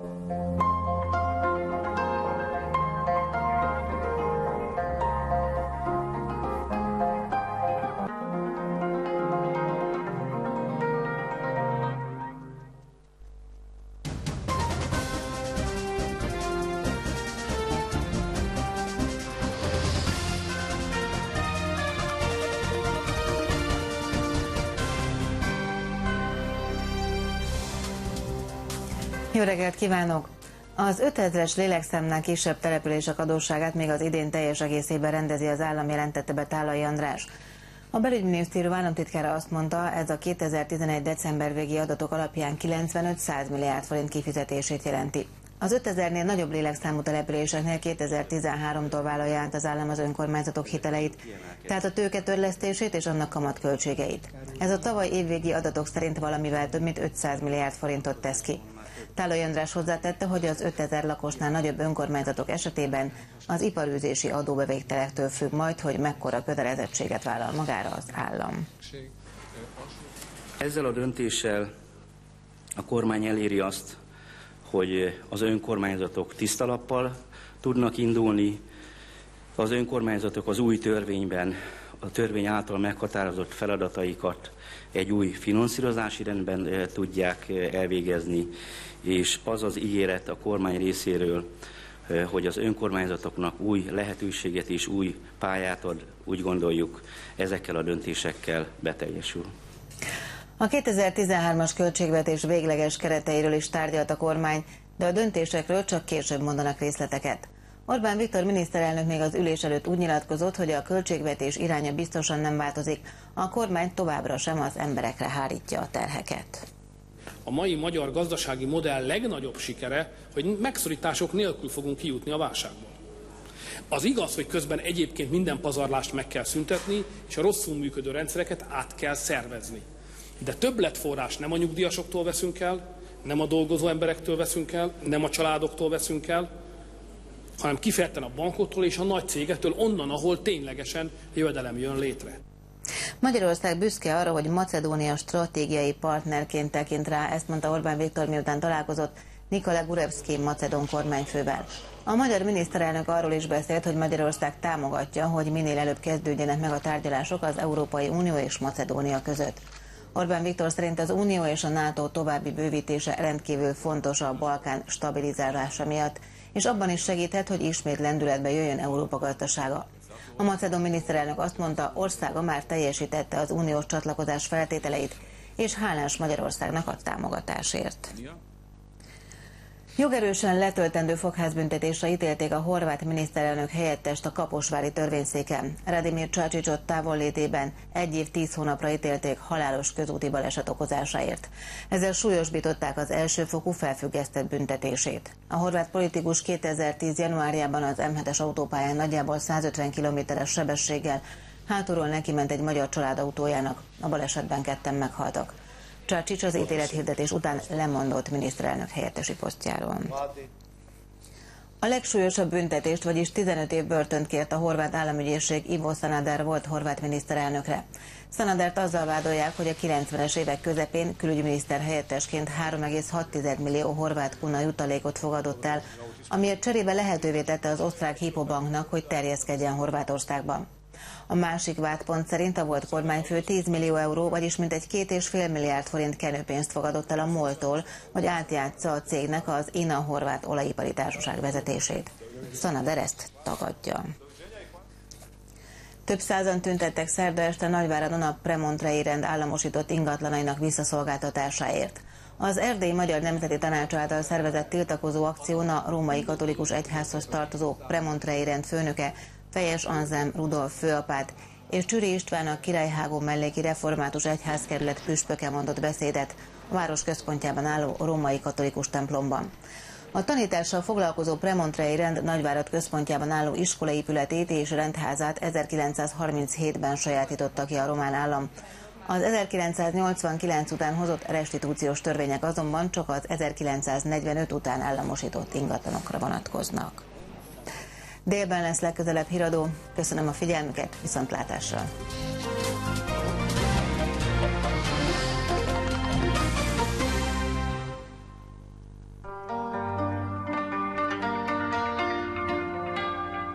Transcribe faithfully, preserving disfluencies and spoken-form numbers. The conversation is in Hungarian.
Jó reggelt kívánok! Az ötezres lélekszámnál kisebb települések adósságát még az idén teljes egészében rendezi az állam, jelentette be Tálai András. A belügyminisztérium államtitkára azt mondta, ez a kétezer-tizenegy. december végi adatok alapján kilencvenöt-száz milliárd forint kifizetését jelenti. Az ötezernél nagyobb lélekszámú településeknél kétezer-tizenháromtól vállalja át az állam az önkormányzatok hiteleit, tehát a tőketörlesztését és annak kamatköltségeit. Ez a tavaly évvégi adatok szerint valamivel több mint ötszáz milliárd forintot tesz ki. Tálai András hozzátette, hogy az ötezer lakosnál nagyobb önkormányzatok esetében az iparűzési adóbevételektől függ majd, hogy mekkora kötelezettséget vállal magára az állam. Ezzel a döntéssel a kormány eléri azt, hogy az önkormányzatok tiszta lappal tudnak indulni, az önkormányzatok az új törvényben, a törvény által meghatározott feladataikat egy új finanszírozási rendben tudják elvégezni, és az az ígéret a kormány részéről, hogy az önkormányzatoknak új lehetőséget és új pályát ad, úgy gondoljuk, ezekkel a döntésekkel beteljesül. A kétezer-tizenhármas költségvetés végleges kereteiről is tárgyalt a kormány, de a döntésekről csak később mondanak részleteket. Orbán Viktor miniszterelnök még az ülés előtt úgy nyilatkozott, hogy a költségvetés iránya biztosan nem változik, a kormány továbbra sem az emberekre hárítja a terheket. A mai magyar gazdasági modell legnagyobb sikere, hogy megszorítások nélkül fogunk kijutni a válságból. Az igaz, hogy közben egyébként minden pazarlást meg kell szüntetni, és a rosszul működő rendszereket át kell szervezni. De többletforrás nem a nyugdíjasoktól veszünk el, nem a dolgozó emberektől veszünk el, nem a családoktól veszünk el, hanem kifejezetten a bankoktól és a nagy cégektől, onnan, ahol ténylegesen jövedelem jön létre. Magyarország büszke arra, hogy Macedónia stratégiai partnerként tekint rá, ezt mondta Orbán Viktor, miután találkozott Nikola Gurevszki macedón kormányfővel. A magyar miniszterelnök arról is beszélt, hogy Magyarország támogatja, hogy minél előbb kezdődjenek meg a tárgyalások az Európai Unió és Macedónia között. Orbán Viktor szerint az Unió és a NATO további bővítése rendkívül fontos a Balkán stabilizálása miatt, és abban is segíthet, hogy ismét lendületbe jöjjön Európa gazdasága. A macedón miniszterelnök azt mondta, országa már teljesítette az uniós csatlakozás feltételeit, és hálás Magyarországnak a támogatásért. Jogerősen letöltendő fogházbüntetésre ítélték a horvát miniszterelnök helyettest a kaposvári törvényszéken. Radimir Čačićot távollétében egy év tíz hónapra ítélték halálos közúti baleset okozásáért. Ezzel súlyosbították az elsőfokú felfüggesztett büntetését. A horvát politikus kétezer-tíz. januárjában az em hetes autópályán nagyjából százötven kilométeres sebességgel hátulról neki ment egy magyar család autójának. A balesetben ketten meghaltak. Čačić az ítélethirdetés után lemondott miniszterelnök helyettesi posztjáról. A legsúlyosabb büntetést, vagyis tizenöt év börtönt kért a horvát államügyészség Ivo Sanader volt horvát miniszterelnökre. Sanadert azzal vádolják, hogy a kilencvenes évek közepén külügyminiszter helyettesként három egész hat millió horvát kuna jutalékot fogadott el, amiért cserébe lehetővé tette az osztrák Hypo-banknak, hogy terjeszkedjen Horvátországban. A másik vádpont szerint a volt kormányfő tíz millió euró, vagyis mintegy két és fél milliárd forint kenőpénzt fogadott el a MOL-tól, hogy átjátsza a cégnek az I N A horvát olajipari társaság vezetését. Sanader ezt tagadja. Több százan tüntettek szerda este Nagyváradon a Premontrei rend államosított ingatlanainak visszaszolgáltatásáért. Az Erdélyi Magyar Nemzeti Tanács által szervezett tiltakozó akción a római katolikus egyházhoz tartozó Premontrei rend főnöke, Fejes Anzelm Rudolf főapát és Csüri István a Királyhágó melléki református egyházkerület püspöke mondott beszédet a város központjában álló római katolikus templomban. A tanítással foglalkozó Premontrei rend Nagyvárad központjában álló iskolaépületét és rendházát ezerkilencszázharminchétben sajátította ki a román állam. Az ezerkilencszáznyolcvankilenc után hozott restitúciós törvények azonban csak az ezerkilencszáznegyvenöt után államosított ingatlanokra vonatkoznak. Délben lesz legközelebb híradó. Köszönöm a figyelmüket, viszontlátásra!